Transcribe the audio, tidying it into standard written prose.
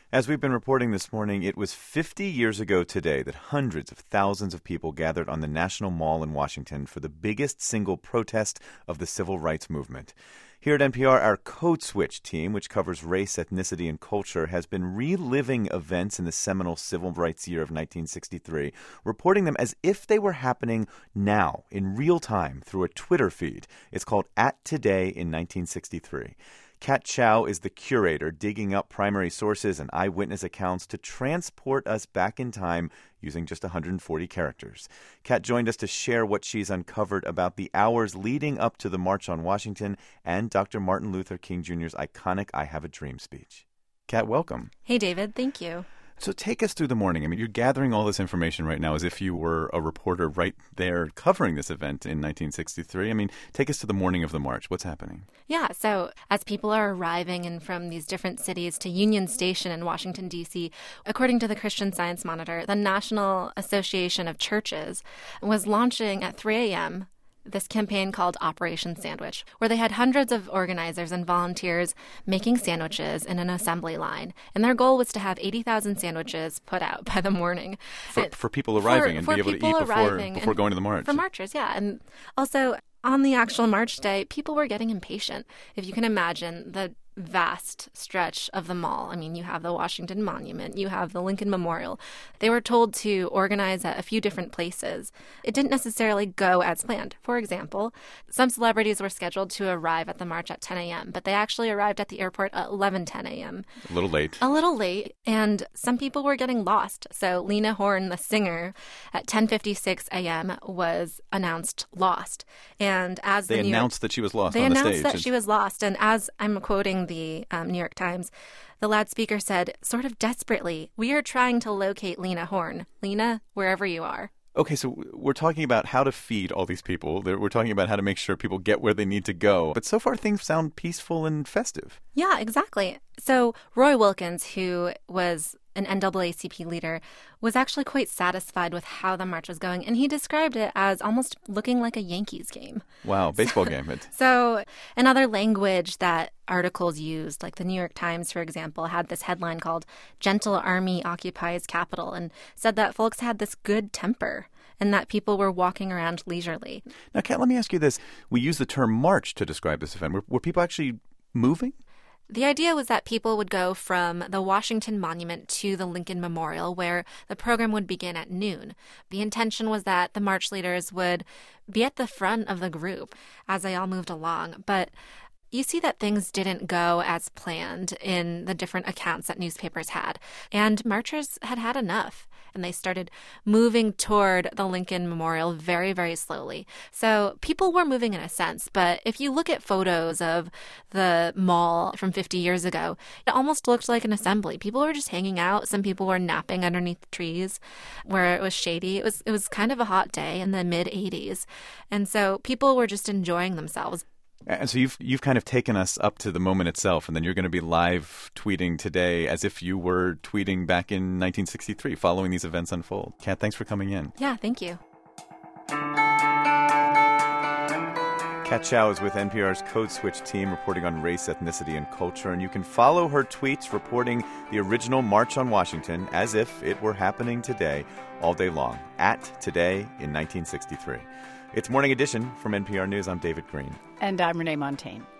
As we've been reporting this morning, it was 50 years ago today that hundreds of thousands of people gathered on the National Mall in Washington for the biggest single protest of the civil rights movement. Here at NPR, our Code Switch team, which covers race, ethnicity, and culture, has been reliving events in the seminal civil rights year of 1963, reporting them as if they were happening now, in real time, through a Twitter feed. It's called @Today in 1963. Kat Chow is the curator, digging up primary sources and eyewitness accounts to transport us back in time using just 140 characters. Kat joined us to share what she's uncovered about the hours leading up to the March on Washington and Dr. Martin Luther King Jr.'s iconic I Have a Dream speech. Kat, welcome. Hey, David. Thank you. So take us through the morning. I mean, you're gathering all this information right now as if you were a reporter right there covering this event in 1963. I mean, take us to the morning of the march. What's happening? Yeah, so as people are arriving in from these different cities to Union Station in Washington, D.C., according to the Christian Science Monitor, the National Association of Churches was launching at 3 a.m., this campaign called Operation Sandwich, where they had hundreds of organizers and volunteers making sandwiches in an assembly line. And their goal was to have 80,000 sandwiches put out by the morning. For people arriving and be able to eat before going to the march. For marchers, yeah. And also, on the actual march day, people were getting impatient. If you can imagine the vast stretch of the mall. I mean, you have the Washington Monument, you have the Lincoln Memorial. They were told to organize at a few different places. It didn't necessarily go as planned. For example, some celebrities were scheduled to arrive at the march at 10 a.m., but they actually arrived at the airport at 11:10 a.m. A little late. A little late, and some people were getting lost. So Lena Horne, the singer, at 10:56 a.m. was announced lost. And as they announced that she was lost on the stage. They announced that she was lost, and as I'm quoting the New York Times, the loudspeaker said, sort of desperately, "We are trying to locate Lena Horne. Lena, wherever you are." Okay, so we're talking about how to feed all these people. We're talking about how to make sure people get where they need to go. But so far, things sound peaceful and festive. Yeah, exactly. So Roy Wilkins, who was an NAACP leader, was actually quite satisfied with how the march was going, and he described it as almost looking like a Yankees game. Wow, baseball game. So another language that articles used, like the New York Times, for example, had this headline called "Gentle Army Occupies Capitol," and said that folks had this good temper and that people were walking around leisurely. Now, Kat, let me ask you this. We use the term march to describe this event. Were people actually moving? The idea was that people would go from the Washington Monument to the Lincoln Memorial, where the program would begin at noon. The intention was that the march leaders would be at the front of the group as they all moved along. But you see that things didn't go as planned in the different accounts that newspapers had. And marchers had had enough. And they started moving toward the Lincoln Memorial very, very slowly. So people were moving in a sense. But if you look at photos of the mall from 50 years ago, it almost looked like an assembly. People were just hanging out. Some people were napping underneath trees where it was shady. It was kind of a hot day in the mid-80s. And so people were just enjoying themselves. And so you've kind of taken us up to the moment itself, and then you're going to be live tweeting today as if you were tweeting back in 1963, following these events unfold. Kat, thanks for coming in. Yeah, thank you. Kat Chow is with NPR's Code Switch team reporting on race, ethnicity, and culture, and you can follow her tweets reporting the original March on Washington as if it were happening today all day long, @Today in 1963. It's Morning Edition from NPR News. I'm David Green. And I'm Renee Montagne.